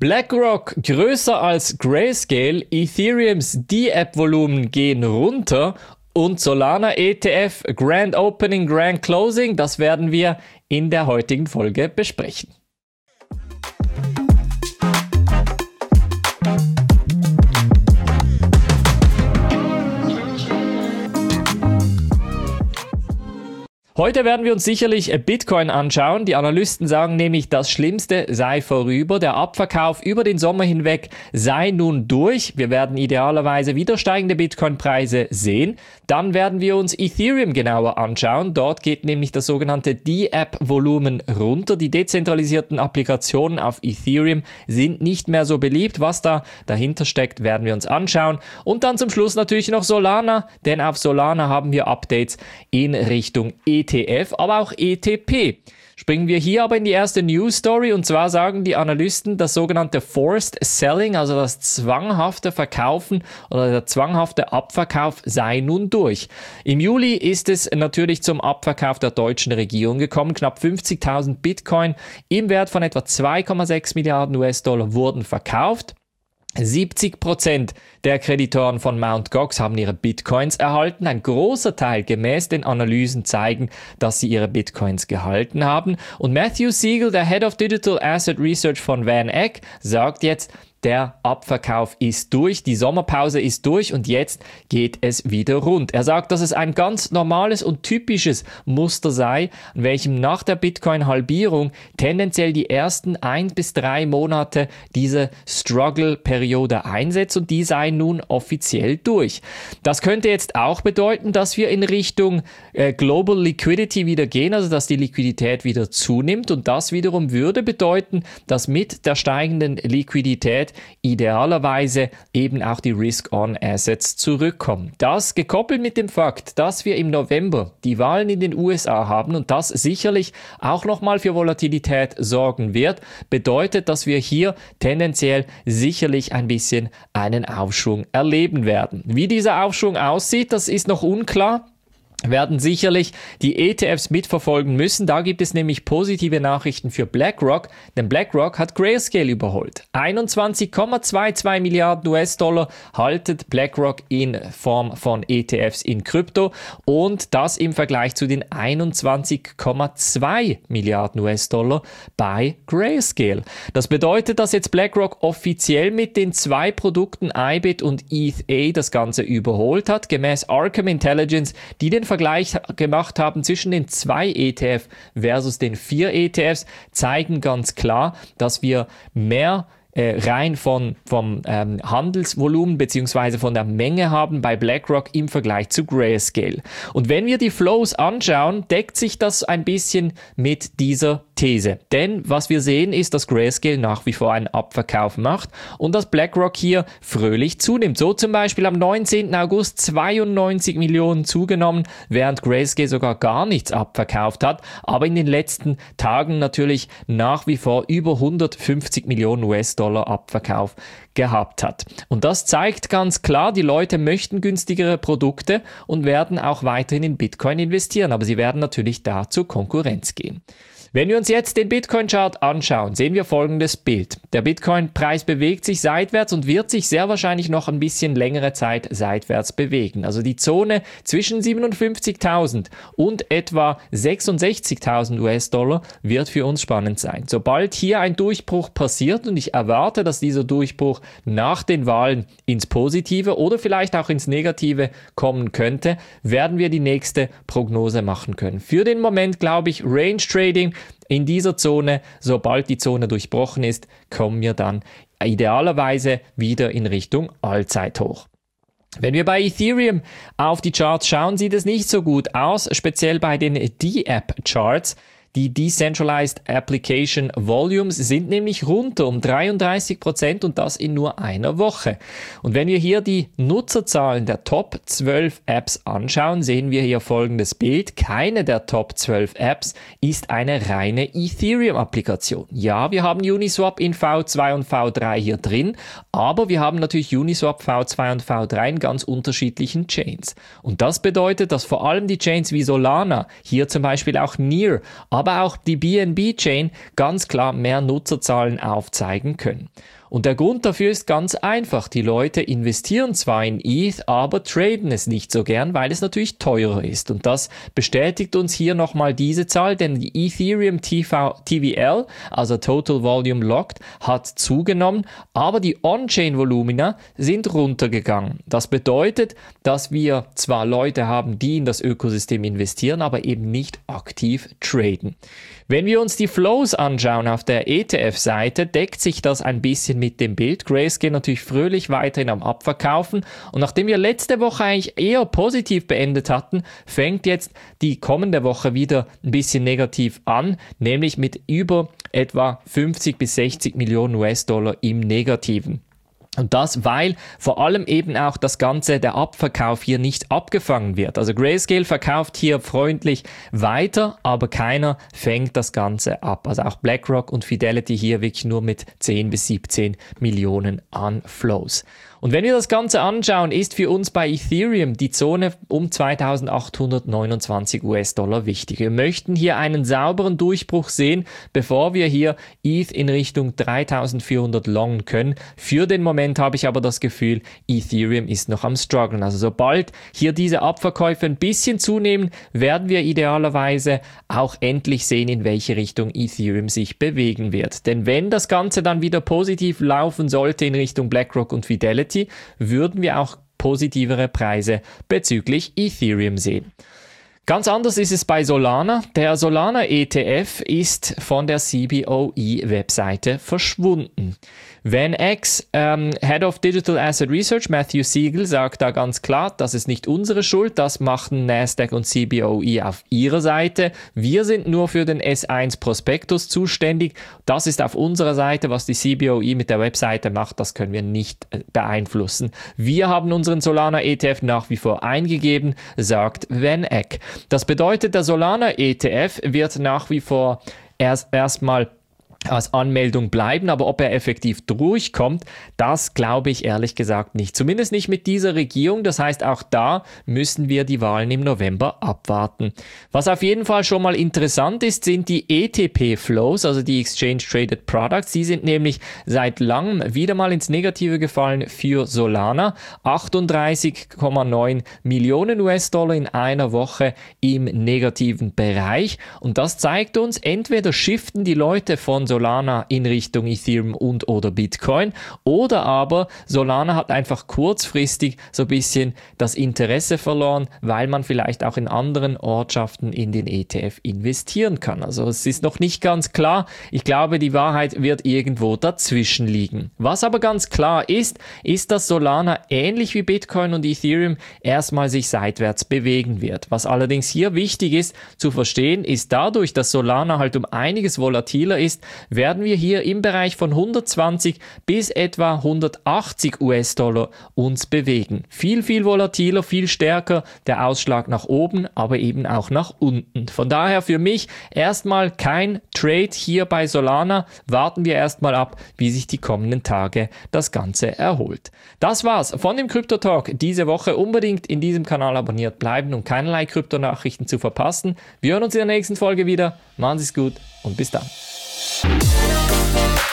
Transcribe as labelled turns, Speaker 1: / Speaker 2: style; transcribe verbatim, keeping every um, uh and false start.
Speaker 1: BlackRock größer als Grayscale, Ethereums D A P-Volumen gehen runter und Solana E T F Grand Opening, Grand Closing, das werden wir in der heutigen Folge besprechen. Heute werden wir uns sicherlich Bitcoin anschauen. Die Analysten sagen nämlich, das Schlimmste sei vorüber. Der Abverkauf über den Sommer hinweg sei nun durch. Wir werden idealerweise wieder steigende Bitcoin-Preise sehen. Dann werden wir uns Ethereum genauer anschauen. Dort geht nämlich das sogenannte D A P-Volumen runter. Die dezentralisierten Applikationen auf Ethereum sind nicht mehr so beliebt. Was da dahinter steckt, werden wir uns anschauen. Und dann zum Schluss natürlich noch Solana, denn auf Solana haben wir Updates in Richtung E T F, aber auch E T P. Springen wir hier aber in die erste News Story, und zwar sagen die Analysten, das sogenannte Forced Selling, also das zwanghafte Verkaufen oder der zwanghafte Abverkauf sei nun durch. Im Juli ist es natürlich zum Abverkauf der deutschen Regierung gekommen. Knapp fünfzigtausend Bitcoin im Wert von etwa zwei Komma sechs Milliarden U S-Dollar wurden verkauft. siebzig Prozent der Kreditoren von Mt. Gox haben ihre Bitcoins erhalten. Ein großer Teil gemäß den Analysen zeigen, dass sie ihre Bitcoins gehalten haben. Und Matthew Siegel, der Head of Digital Asset Research von Van Eck, sagt jetzt, der Abverkauf ist durch, die Sommerpause ist durch und jetzt geht es wieder rund. Er sagt, dass es ein ganz normales und typisches Muster sei, an welchem nach der Bitcoin-Halbierung tendenziell die ersten ein bis drei Monate diese Struggle-Periode einsetzt und die sei nun offiziell durch. Das könnte jetzt auch bedeuten, dass wir in Richtung äh, Global Liquidity wieder gehen, also dass die Liquidität wieder zunimmt, und das wiederum würde bedeuten, dass mit der steigenden Liquidität idealerweise eben auch die Risk-on-Assets zurückkommen. Das gekoppelt mit dem Fakt, dass wir im November die Wahlen in den U S A haben und das sicherlich auch nochmal für Volatilität sorgen wird, bedeutet, dass wir hier tendenziell sicherlich ein bisschen einen Aufschwung erleben werden. Wie dieser Aufschwung aussieht, das ist noch unklar. Werden sicherlich die E T Fs mitverfolgen müssen. Da gibt es nämlich positive Nachrichten für BlackRock, denn BlackRock hat Grayscale überholt. einundzwanzig Komma zweiundzwanzig Milliarden U S-Dollar haltet BlackRock in Form von E T Fs in Krypto und das im Vergleich zu den einundzwanzig Komma zwei Milliarden U S-Dollar bei Grayscale. Das bedeutet, dass jetzt BlackRock offiziell mit den zwei Produkten I B I T und E T H A das Ganze überholt hat, gemäß Arkham Intelligence, die den Vergleich gemacht haben zwischen den zwei E T F versus den vier E T Fs, zeigen ganz klar, dass wir mehr äh, rein von, vom ähm, Handelsvolumen bzw. von der Menge haben bei BlackRock im Vergleich zu Grayscale. Und wenn wir die Flows anschauen, deckt sich das ein bisschen mit dieser These. Denn was wir sehen ist, dass Grayscale nach wie vor einen Abverkauf macht und dass BlackRock hier fröhlich zunimmt. So zum Beispiel am neunzehnten August zweiundneunzig Millionen zugenommen, während Grayscale sogar gar nichts abverkauft hat, aber in den letzten Tagen natürlich nach wie vor über hundertfünfzig Millionen U S-Dollar Abverkauf gehabt hat. Und das zeigt ganz klar, die Leute möchten günstigere Produkte und werden auch weiterhin in Bitcoin investieren, aber sie werden natürlich da zur Konkurrenz gehen. Wenn wir uns jetzt den Bitcoin-Chart anschauen, sehen wir folgendes Bild. Der Bitcoin-Preis bewegt sich seitwärts und wird sich sehr wahrscheinlich noch ein bisschen längere Zeit seitwärts bewegen. Also die Zone zwischen siebenundfünfzigtausend und etwa sechsundsechzigtausend U S-Dollar wird für uns spannend sein. Sobald hier ein Durchbruch passiert, und ich erwarte, dass dieser Durchbruch nach den Wahlen ins Positive oder vielleicht auch ins Negative kommen könnte, werden wir die nächste Prognose machen können. Für den Moment glaube ich, Range Trading in dieser Zone, sobald die Zone durchbrochen ist, kommen wir dann idealerweise wieder in Richtung Allzeithoch. Wenn wir bei Ethereum auf die Charts schauen, sieht es nicht so gut aus, speziell bei den D A P-Charts. Die Decentralized Application Volumes sind nämlich runter um dreiunddreißig Prozent und das in nur einer Woche. Und wenn wir hier die Nutzerzahlen der Top zwölf Apps anschauen, sehen wir hier folgendes Bild. Keine der Top zwölf Apps ist eine reine Ethereum-Applikation. Ja, wir haben Uniswap in V zwei und V drei hier drin, aber wir haben natürlich Uniswap V zwei und V drei in ganz unterschiedlichen Chains. Und das bedeutet, dass vor allem die Chains wie Solana, hier zum Beispiel auch Near, aber aber auch die B N B-Chain ganz klar mehr Nutzerzahlen aufzeigen können. Und der Grund dafür ist ganz einfach. Die Leute investieren zwar in E T H, aber traden es nicht so gern, weil es natürlich teurer ist. Und das bestätigt uns hier nochmal diese Zahl, denn die Ethereum T V L, also Total Volume Locked, hat zugenommen, aber die On-Chain-Volumina sind runtergegangen. Das bedeutet, dass wir zwar Leute haben, die in das Ökosystem investieren, aber eben nicht aktiv traden. Wenn wir uns die Flows anschauen auf der E T F-Seite, deckt sich das ein bisschen mit dem Bild. Grayscale natürlich fröhlich weiterhin am Abverkaufen. Und nachdem wir letzte Woche eigentlich eher positiv beendet hatten, fängt jetzt die kommende Woche wieder ein bisschen negativ an, nämlich mit über etwa fünfzig bis sechzig Millionen U S-Dollar im Negativen. Und das, weil vor allem eben auch das Ganze, der Abverkauf hier nicht abgefangen wird. Also Grayscale verkauft hier freundlich weiter, aber keiner fängt das Ganze ab. Also auch BlackRock und Fidelity hier wirklich nur mit zehn bis siebzehn Millionen an Flows. Und wenn wir das Ganze anschauen, ist für uns bei Ethereum die Zone um zweitausendachthundertneunundzwanzig U S-Dollar wichtig. Wir möchten hier einen sauberen Durchbruch sehen, bevor wir hier E T H in Richtung dreitausendvierhundert longen können. Für den Moment habe ich aber das Gefühl, Ethereum ist noch am struggeln. Also sobald hier diese Abverkäufe ein bisschen zunehmen, werden wir idealerweise auch endlich sehen, in welche Richtung Ethereum sich bewegen wird. Denn wenn das Ganze dann wieder positiv laufen sollte in Richtung BlackRock und Fidelity, würden wir auch positivere Preise bezüglich Ethereum sehen. Ganz anders ist es bei Solana. Der Solana E T F ist von der C B O E-Webseite verschwunden. Van Eck, ähm, Head of Digital Asset Research, Matthew Siegel, sagt da ganz klar, das ist nicht unsere Schuld, das machten Nasdaq und C B O E auf ihrer Seite. Wir sind nur für den S eins Prospektus zuständig. Das ist auf unserer Seite, was die C B O E mit der Webseite macht, das können wir nicht beeinflussen. Wir haben unseren Solana E T F nach wie vor eingegeben, sagt Van Eck. Das bedeutet, der Solana E T F wird nach wie vor erst erstmal als Anmeldung bleiben, aber ob er effektiv durchkommt, das glaube ich ehrlich gesagt nicht. Zumindest nicht mit dieser Regierung, das heißt auch da müssen wir die Wahlen im November abwarten. Was auf jeden Fall schon mal interessant ist, sind die E T P-Flows, also die Exchange Traded Products. Die sind nämlich seit langem wieder mal ins Negative gefallen für Solana. achtunddreißig Komma neun Millionen U S-Dollar in einer Woche im negativen Bereich und das zeigt uns, entweder shiften die Leute von Solana in Richtung Ethereum und oder Bitcoin oder aber Solana hat einfach kurzfristig so ein bisschen das Interesse verloren, weil man vielleicht auch in anderen Ortschaften in den E T F investieren kann. Also es ist noch nicht ganz klar. Ich glaube, die Wahrheit wird irgendwo dazwischen liegen. Was aber ganz klar ist, ist, dass Solana ähnlich wie Bitcoin und Ethereum erstmal sich seitwärts bewegen wird. Was allerdings hier wichtig ist zu verstehen, ist dadurch, dass Solana halt um einiges volatiler ist, werden wir hier im Bereich von hundertzwanzig bis etwa hundertachtzig U S-Dollar uns bewegen. Viel, viel volatiler, viel stärker der Ausschlag nach oben, aber eben auch nach unten. Von daher für mich erstmal kein Trade hier bei Solana. Warten wir erstmal ab, wie sich die kommenden Tage das Ganze erholt. Das war's von dem Crypto Talk diese Woche. Unbedingt in diesem Kanal abonniert bleiben, um keinerlei Kryptonachrichten zu verpassen. Wir hören uns in der nächsten Folge wieder. Machen Sie es gut und bis dann. We'll be right back.